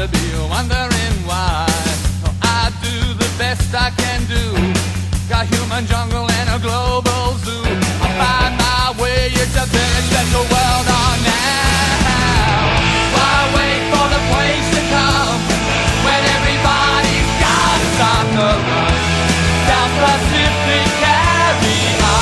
to be wondering why. So I do the best I can do. Got human jungle and a global zoo. I find my way, it's a very special world on now. Why wait for the place to come when everybody's got us on the run? South Pacific, carry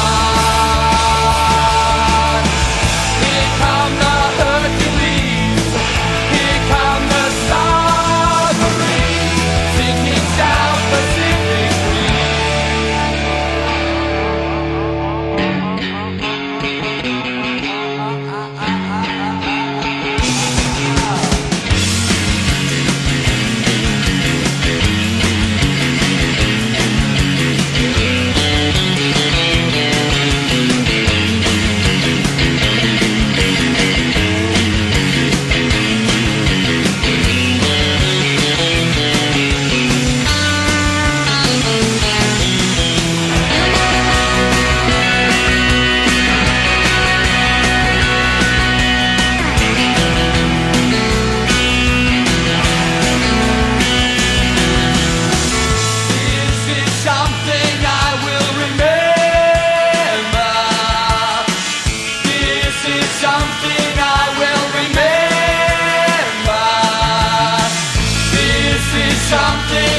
on. Here come the Hercules, here come the submarine, sinking South Pacific something